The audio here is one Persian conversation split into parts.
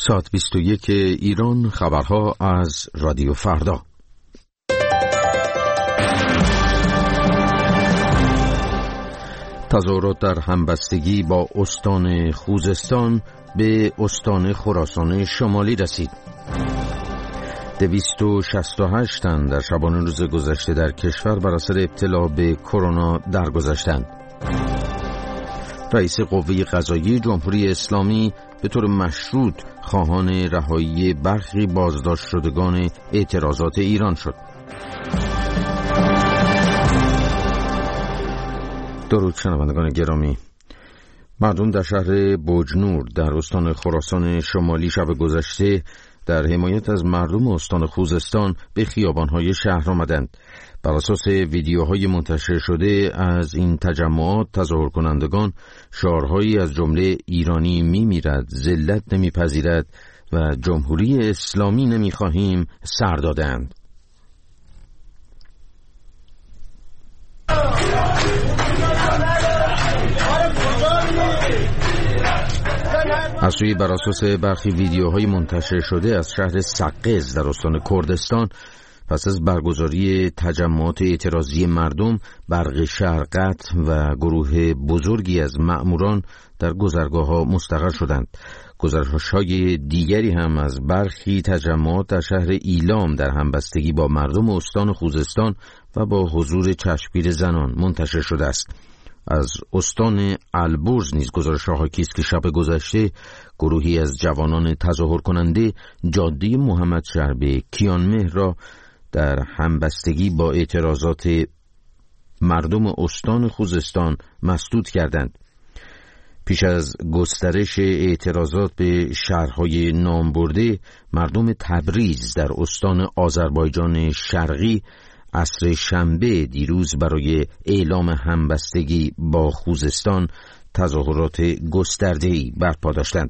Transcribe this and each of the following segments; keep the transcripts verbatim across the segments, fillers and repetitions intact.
ساعت بیست و یک ایران، خبرها از رادیو فردا. تظاهرات در همبستگی با استان خوزستان به استان خراسان شمالی رسید. دویست و شصت و هشت تن در شبانه روز گذشته در کشور بر اثر ابتلا به کرونا درگذشتند. رئیس قوه قضاییه جمهوری اسلامی به طور مشروط خواهان رهایی برخی بازداشت شدگان اعتراضات ایران شد. درود شنوندگان گرامی. مردم در شهر بوجنور در استان خراسان شمالی شب گذشته در حمایت از مردم استان خوزستان به خیابان‌های شهر آمدند. بر اساس ویدیوهای منتشر شده از این تجمعات، تظاهر کنندگان شعارهایی از جمله ایرانی میمیرد، ذلت نمیپذیرد و جمهوری اسلامی نمیخواهیم سر دادند. از سوی بر اساس برخی ویدیوهای منتشر شده از شهر سقز در استان کردستان، پس از برگزاری تجمعات اعتراضی مردم، برق شهر قطع و گروه بزرگی از مأموران در گذرگاه‌ها مستقر شدند. گزارش‌های دیگری هم از برخی تجمعات در شهر ایلام در همبستگی با مردم استان خوزستان و با حضور چشمگیر زنان منتشر شده است. از استان البرز نیز گزارش حاکی است که شب گذشته گروهی از جوانان تظاهر کننده جاده محمد شهر به کیانمهر را در همبستگی با اعتراضات مردم استان خوزستان مسدود کردند. پیش از گسترش اعتراضات به شهرهای نامبرده، مردم تبریز در استان آذربایجان شرقی عصر شنبه دیروز برای اعلام همبستگی با خوزستان تظاهرات گسترده‌ای برپا داشتند.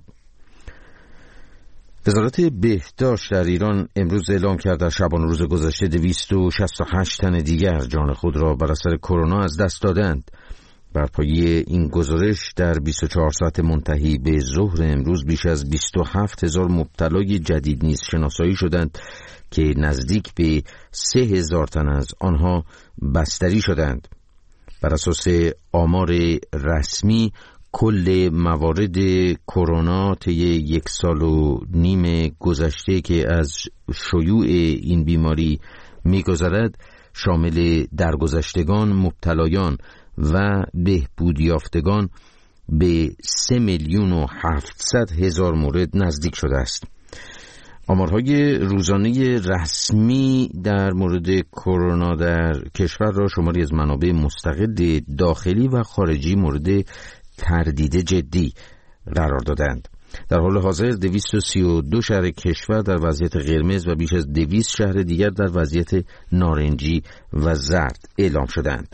وزارت بهداشت در ایران امروز اعلام کرد در شبانه روز گذشته دویست و شصت و هشت تن دیگر جان خود را بر اثر کرونا از دست دادند. بر پایه این گزارش در بیست و چهار ساعت منتهی به ظهر امروز بیش از بیست و هفت هزار مبتلای جدید نیز شناسایی شدند که نزدیک به سه هزار تن از آنها بستری شدند. بر اساس آمار رسمی کل موارد کرونا طی یک سال و نیم گذشته که از شیوع این بیماری می‌گذرد شامل درگذشتگان، مبتلایان و بهبود یافتگان به سه میلیون و هفتصد هزار مورد نزدیک شده است. آمارهای روزانه رسمی در مورد کرونا در کشور را شماری از منابع مستقل داخلی و خارجی مورد تردید جدی قرار دادند. در حال حاضر دویست و سی و دو شهر کشور در وضعیت قرمز و بیش از دویست شهر دیگر در وضعیت نارنجی و زرد اعلام شدند.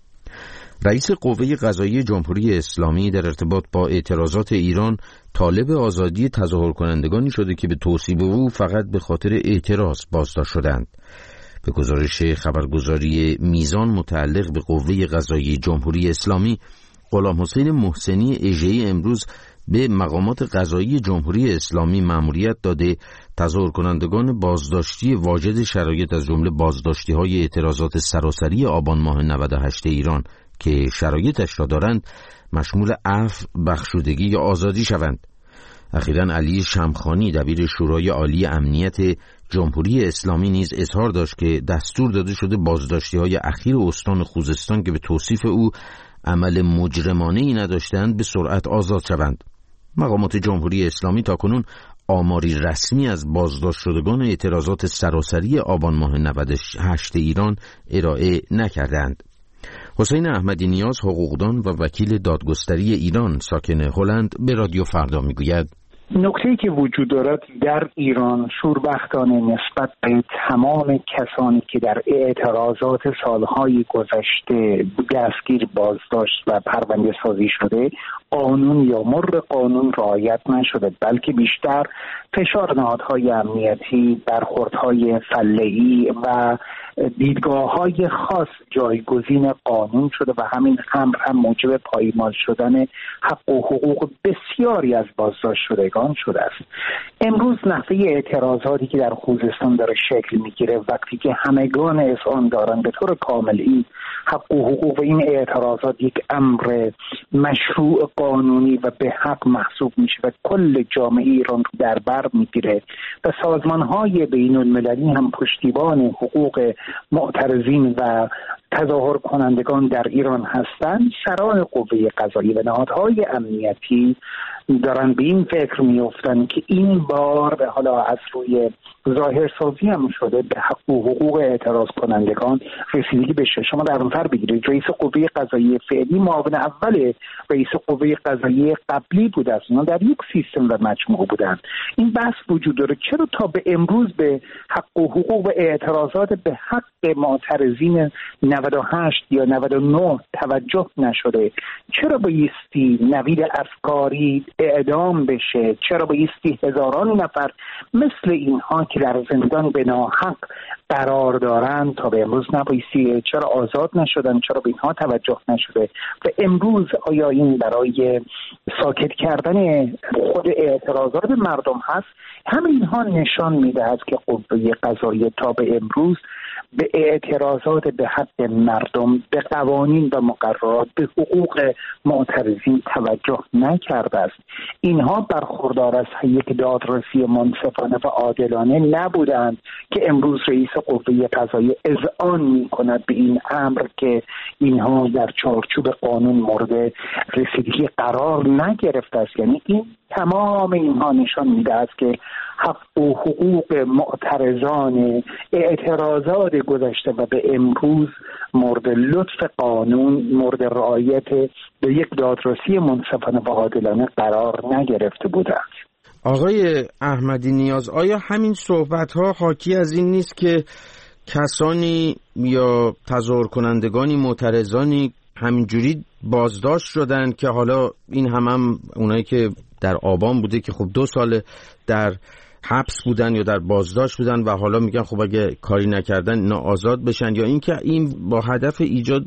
رئیس قوه قضاییه جمهوری اسلامی در ارتباط با اعتراضات ایران طالب آزادی تظاهر کنندگانی شده که به توصیف او فقط به خاطر اعتراض بازداشت شدند. به گزارش خبرگزاری میزان متعلق به قوه قضاییه جمهوری اسلامی، غلام حسین محسنی اژه‌ای امروز به مقامات قضایی جمهوری اسلامی مأموریت داده تظاهر کنندگان بازداشتی واجد شرایط از جمله بازداشتی‌های اعتراضات سراسری آبان ماه نود و هشت ایران که شرایطش را دارند مشمول عفو، بخشودگی یا آزادی شوند. اخیراً علی شمخانی دبیر شورای عالی امنیت جمهوری اسلامی نیز اظهار داشت که دستور داده شده بازداشتی‌های اخیر استان خوزستان که به توصیف او عمل مجرمانه‌ای نداشتند به سرعت آزاد شوند. مقامات جمهوری اسلامی تاکنون آماری رسمی از بازداشت شدگان اعتراضات سراسری آبان ماه نود و هشت ایران ارائه نکردند. حسین احمدی نیاز، حقوقدان و وکیل دادگستری ایران ساکن هلند، به رادیو فردا میگوید نکته‌ای که وجود دارد در ایران شوربختانه نسبت به تمام کسانی که در اعتراضات سالهای گذشته دستگیر، بازداشت و پرونده سازی شده قانون یا مر قانون رعایت نشده، بلکه بیشتر فشار نهادهای امنیتی، برخوردهای فله‌ای و دیدگاه‌های خاص جایگزین قانون شده و همین امر هم موجب پایمال شدن حق و حقوق بسیاری از بازداشت شدگان شده است. امروز نحوه اعتراضاتی که در خوزستان داره شکل میگیره وقتی که همگان اذعان دارن به طور کامل این حق و حقوق و این اعتراضات یک امر مشروع قانونی و به حق محسوب میشه و کل جامعه ایران رو در بر میگیره و سازمان‌های بین‌المللی هم پشتیبان حقوق معترضین و تظاهر کنندگان در ایران هستند، سران قوه قضاییه و نهادهای امنیتی دارن به این فکر میافتن که این بار حالا از روی ظاهر سازی هم شده به حق و حقوق اعتراض کنندگان رسیدگی بشه. شما در نظر بگیرید رئیس قوه قضاییه فعلی معاون اول رئیس قوه قضاییه قبلی بود است، اونا در یک سیستم و مجموعه بودن. این بحث وجود داره چرا تا به امروز به حق و حقوق و اعتراضات به حق معترضین نود و هشت یا نود و نه توجه نشده؟ چرا بایستی نوید افکاری اعدام بشه؟ چرا بایستی هزاران نفر مثل اینها که در زندان به ناحق قرار دارند تا به امروز نبایستی چرا آزاد نشدن؟ چرا به اینها توجه نشده؟ و امروز آیا این برای ساکت کردن خود اعتراضات مردم هست؟ همه اینها نشان میدهد که قوه قضاییه تا به امروز به اعتراضات به حق مردم، به قوانین و مقررات، به حقوق معترضین توجه نکرده است. اینها برخوردار از یک دادرسی منصفانه و عادلانه نبودند که امروز رئیس قوه قضاییه اذعان می‌کند به این امر که اینها در چارچوب قانون مورد رسیدگی قرار نگرفته است. یعنی این تمام اینها نشان می‌دهد که حق و حقوق معترضان اعتراضات گذشته و به امروز مورد لطف قانون، مورد رعایت به یک دادرسی منصفانه و عادلانه قرار نگرفته بودند. آقای احمدی نیاز، آیا همین صحبت‌ها حاکی از این نیست که کسانی یا تظاهر کنندگانی معترضانی همینجوری بازداشت شدن که حالا این هم هم اونایی که در آبان بوده که خب دو سال در حبس بودن یا در بازداشت بودن و حالا میگن خب اگه کاری نکردن اینا آزاد بشن، یا اینکه این با هدف ایجاد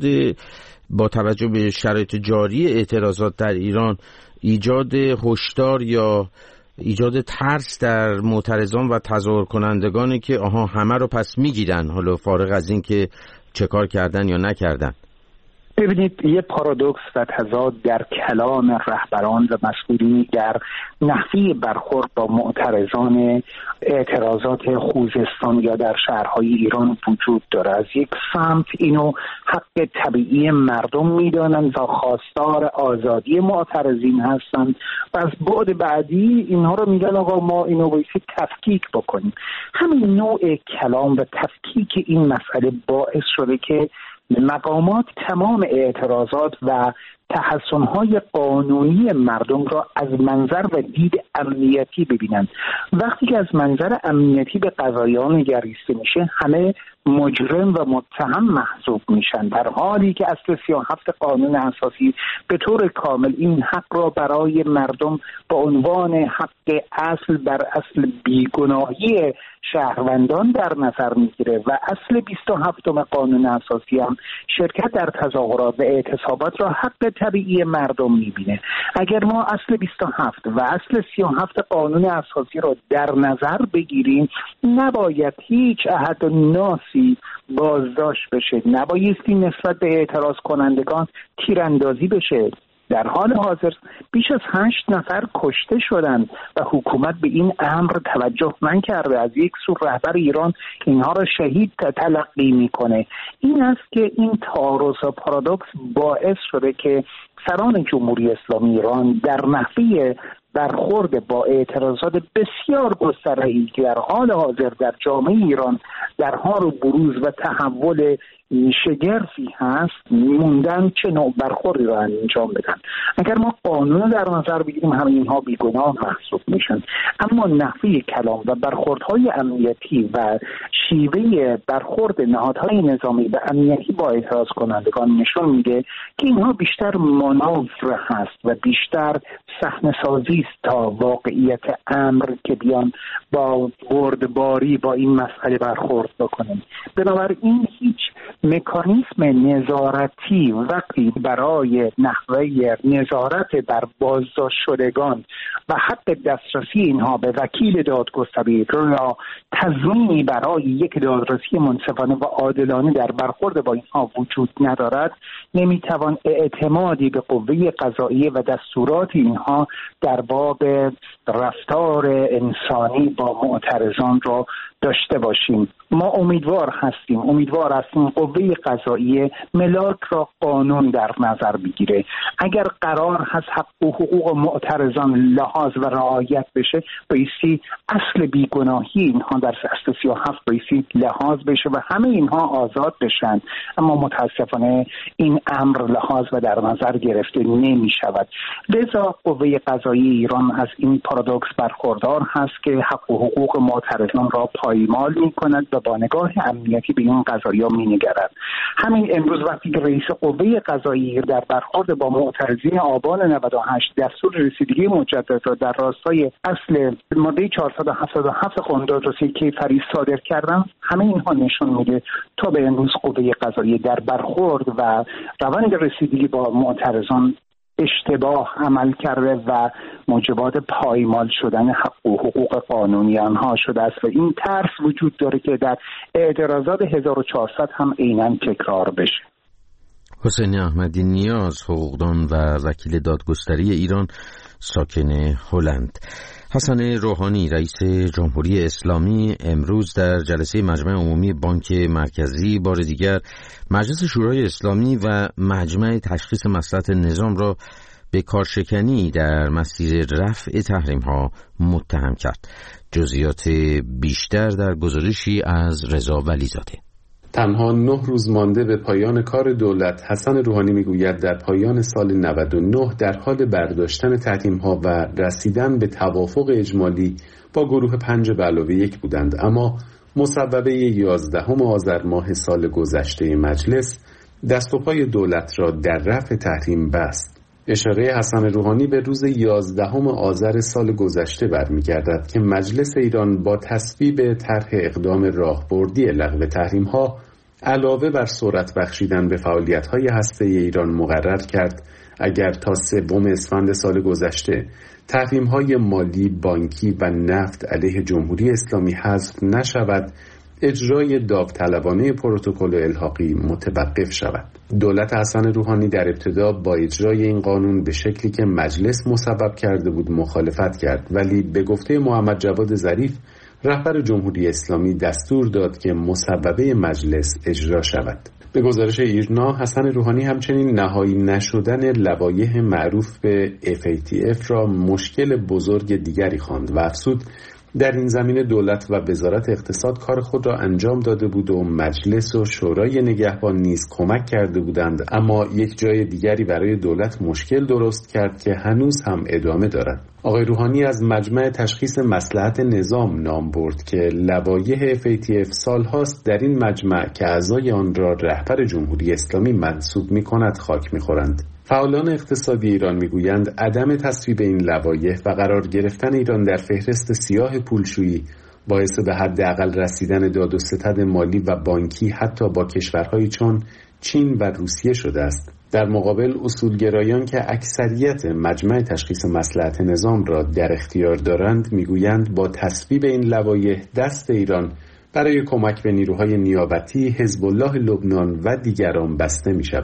با توجه به شرایط جاری اعتراضات در ایران ایجاد هشدار یا ایجاد ترس در معترضان و تظاهر کنندگانی که آها همه رو پس میگیرن حالا فارغ از این که چه کار کردن یا نکردن؟ ببینید، یه پارادوکس و تضاد در کلام رهبران و مسئولین در نحوه برخورد با معترضان اعتراضات خوزستان یا در شهرهای ایران وجود داره. از یک سمت اینو حق طبیعی مردم میدانند و خواستار آزادی معترضین هستند و از بعد بعدی اینها رو میگن آقا ما اینو بایستی تفکیک بکنیم. همین نوع کلام و تفکیک این مسئله باعث شده که مقامات تمام اعتراضات و تحسن‌های قانونی مردم را از منظر و دید امنیتی ببینند. وقتی که از منظر امنیتی به قضاییان نگریسته میشه، همه مجرم و متهم محسوب میشن، در حالی که اصل سی و هفت قانون اساسی به طور کامل این حق را برای مردم به عنوان حق اصل بر اصل بیگناهی شهروندان در نظر میگیره و اصل بیست و هفتم قانون اساسی هم شرکت در تظاهرات و اعتصابات را حق طبیعی مردم میبینه. اگر ما اصل بیست و هفت و اصل سی و هفت قانون اساسی را در نظر بگیریم، نباید هیچ احد ناسی بازداشت بشه، نبایستی نسبت به اعتراض کنندگان تیراندازی بشه. در حال حاضر بیش از هشت نفر کشته شدند و حکومت به این امر توجه نکرده. از یک سو رهبر ایران اینها را شهید تلقی میکنه. این است که این تعارض و پارادوکس باعث شده که سران جمهوری اسلامی ایران در نحوه برخورد با اعتراضات بسیار گسترده‌ای که در حال حاضر در جامعه ایران در حال بروز و تحول شگرفی هست موندن چه نوع برخوردی را انجام بدن. اگر ما قانون در نظر بگیریم همه اینها بیگناه محسوب میشن، اما نحوه کلام و برخوردهای امنیتی و شیوه برخورد نهادهای نظامی و امنیتی با اعتراض کنندگان نشون میده که اینها بیشتر مانور هست و بیشتر صحنه‌سازی است تا واقعیت امر که بیان با بردباری با این مسئله برخورد بکنیم. بنابراین هیچ مکانیزم نظارتی وقتی برای نحوه نظارت بر بازداشت شدگان و حق دسترسی اینها به وکیل دادگستری را تضمینی برای یک دادرسی منصفانه و عادلانه در برخورد با اینها وجود ندارد، نمیتوان اعتمادی به قوه قضاییه و دستورات اینها در باب رفتار انسانی با معترضان را داشته باشیم. ما امیدوار هستیم امیدوار هستیم قوه قضاییه ملاک را قانون در نظر بگیره. اگر قرار هست حق و حقوق معترضان لحاظ و رعایت بشه، بایستی اصل بیگناهی اینها در سیاست سی و هفت بایستی لحاظ بشه و همه اینها آزاد بشن، اما متاسفانه این امر لحاظ و در نظر گرفته نمی شود. لذا قوه قضاییه ایران از این پارادوکس برخوردار هست که حق و حقوق معترضان را پایمال می کند و با نگاه امنیتی به این قضایا می نگرد. همین امروز وقتی که رئیس قوه قضاییه در برخورد با معترضین آبان نود و هشت دستور رسیدگی مجدد را در راستای اصل ماده چهارصد و هفتاد و هفت قانون دادرسی کیفری صادر کردن، همه اینها نشون میده تا به امروز قوه قضاییه در برخورد و روند رسیدگی با معترضان اشتباه عمل کرده و موجبات پایمال شدن حق و حقوق قانونی آنها شده است و این ترس وجود داره که در اعتراضات هزار و چهارصد هم عیناً تکرار بشه. حسین احمدی نیاز، حقوقدان و وکیل دادگستری ایران، ساکن هلند. حسن روحانی، رئیس جمهوری اسلامی، امروز در جلسه مجمع عمومی بانک مرکزی بار دیگر مجلس شورای اسلامی و مجمع تشخیص مصلحت نظام را به کارشکنی در مسیر رفع تحریم‌ها متهم کرد. جزئیات بیشتر در گزارشی از رضا ولیزاده. تنها نه روز مانده به پایان کار دولت، حسن روحانی میگوید در پایان سال نود و نه در حال برداشتن تحریم‌ها و رسیدن به توافق اجمالی با گروه پنج به علاوه یک بودند، اما مصوبه یازدهم آذر ماه سال گذشته مجلس دست و پای دولت را در رفع تحریم بست. اشاره حسن روحانی به روز یازدهم آذر سال گذشته برمیگردد که مجلس ایران با تصویب طرح اقدام راهبردی لغو تحریم‌ها علاوه بر سرعت بخشیدن به فعالیت‌های هسته‌ای ایران مقرر کرد اگر تا سوم اسفند سال گذشته تحریم‌های مالی، بانکی و نفت علیه جمهوری اسلامی حذف نشود، اجرای داوطلبانه پروتکل الحاقی متوقف شود. دولت حسن روحانی در ابتدا با اجرای این قانون به شکلی که مجلس مصوب کرده بود مخالفت کرد، ولی به گفته محمد جواد ظریف رهبر جمهوری اسلامی دستور داد که مصوبه مجلس اجرا شود. به گزارش ایرنا، حسن روحانی همچنین نهایی نشدن لوایح معروف به اف ای تی اف را مشکل بزرگ دیگری خواند و افزود در این زمینه دولت و وزارت اقتصاد کار خود را انجام داده بود و مجلس و شورای نگهبان نیز کمک کرده بودند، اما یک جای دیگری برای دولت مشکل درست کرد که هنوز هم ادامه دارد. آقای روحانی از مجمع تشخیص مصلحت نظام نام برد که لوایح اف ای تی اف سالهاست در این مجمع که اعضای آن را رهبر جمهوری اسلامی منصوب می‌کند خاک می‌خورند. فعالان اقتصادی ایران میگویند عدم تصویب این لوایح و قرار گرفتن ایران در فهرست سیاه پولشویی باعث به حداقل رسیدن داد و ستد مالی و بانکی حتی با کشورهایی چون چین و روسیه شده است. در مقابل اصولگرایان که اکثریت مجمع تشخیص مصلحت نظام را در اختیار دارند میگویند با تصویب این لوایح دست ایران برای کمک به نیروهای نیابتی، حزب الله لبنان و دیگران بسته می شود.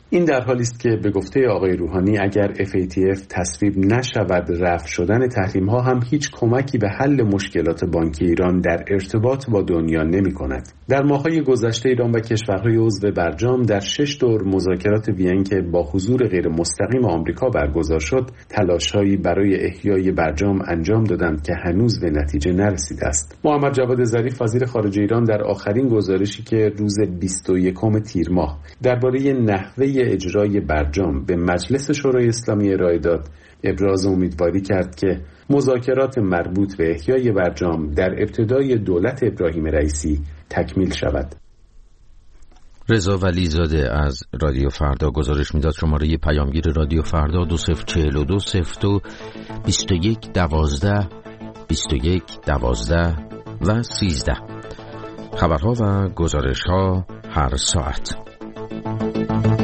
این در حالی است که به گفته آقای روحانی اگر اف ای تی اف تصویب نشود، رفع شدن تحریم‌ها هم هیچ کمکی به حل مشکلات بانکی ایران در ارتباط با دنیا نمی‌کند. در ماه‌های گذشته ایران و کشورهای عضو برجام در شش دور مذاکرات وین که با حضور غیر مستقیم آمریکا برگزار شد، تلاش‌هایی برای احیای برجام انجام دادند که هنوز به نتیجه نرسیده است. محمد جواد ظریف وزیر خارجه ایران در آخرین گزارشی که روز بیست و یکم تیر ماه درباره نحوه اجرای برجام به مجلس شورای اسلامی ارائه داد، ابراز امیدواری کرد که مذاکرات مربوط به احیای برجام در ابتدای دولت ابراهیم رئیسی تکمیل شود. رضا ولیزاده از رادیو فردا گزارش میداد. شماره پیامگیر رادیو فردا دو صفر چهل و دو صفر دو بیست و یک دوازده بیست و یک دوازده و سیزده. خبرها و گزارش‌ها هر ساعت.